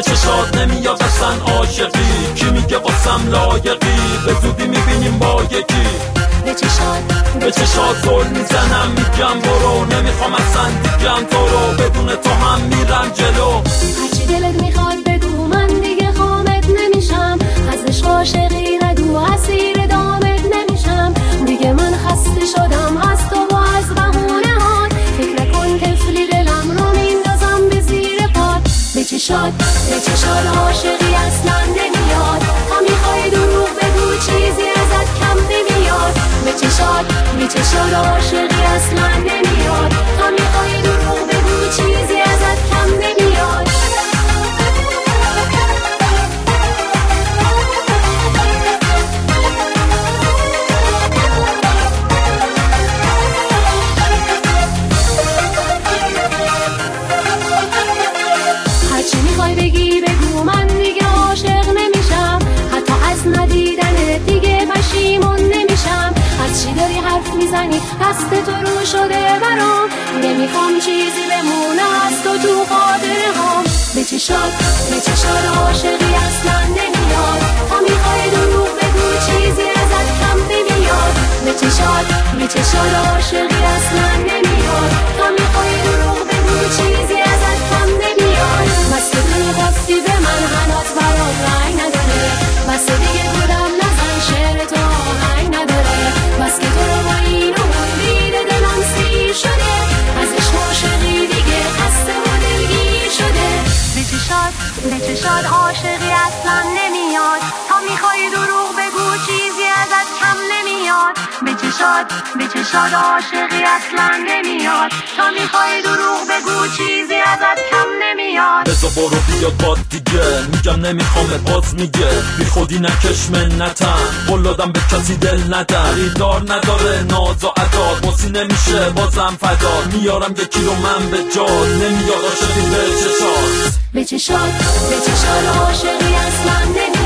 چشات نمیاد اصلا عاشقی، کی میگه واسم لایقی، به زودی میبینیم با یکی. به چشات زل میزنم میگم برو، نمیخوام اصلا دیگم تو رو، بدون تو هم میرم جلو. هرچی دلت میخواد بگو من دیگه خامت نمیشم، از عشق عاشقی نگو اسیر دامت نمیشم، دیگه من خسته شدم از تو و از بهونه هات، فکر نکن طفلی دلم رو میندازم به زیر پات. به چشات عاشقی اصلا نمیاد، تا میخوای دروغ بگو چیزی ازت کم نمیاد. به چشات عاشقی اصلا نمیاد، تا میخوای دروغ بگو چیزی ازت کم نمیاد. هرچی میخوای بگی بگو، من دیگه عاشق نمیشم، حتی از ندیدن دیگه پشیمون نمیشم. از چی داری حرف میزنی؟ دست تو رو شده برام، نمیخوام چیزی بمونه از تو تو خاطره هام. به چشات عاشقی اصلا نمیاد، تا میخوای دروغ بگو چیزی ازت کم نمیاد. به چشات عاشقی اصلا نمیاد، تا میخوای دروغ بگو چیزی ازت کم نمیاد. بس که دل باستی به من هنوز برام رنگ نداره، بس دیگه بودم نزن شعر تو آهنگ نداره، بس که تو رو با این و اون دیده دلم سیر شده، از عشق عاشقی دیگه خسته و دلگیر شده. به چشات عاشقی اصلا نمیاد، تا میخوای دروغ بگو چیزی ازت کم نمیاد. به چشات عاشقی اصلا نمیاد، تا میخوای دروغ بگو چیزی ازت کم نمیاد. بزا برو بیاد باد دیگه، میگم نمیخوامه باز میگه، بی خودی نکش منتم، قلادم به کسی دل ندن، خریدار نداره ناز و عداد، باسی نمیشه بازم فداد، میارم یکی رو من به جاد، نمیاد عاشقی به چشات. به چشات عاشقی اصلا نمیاد.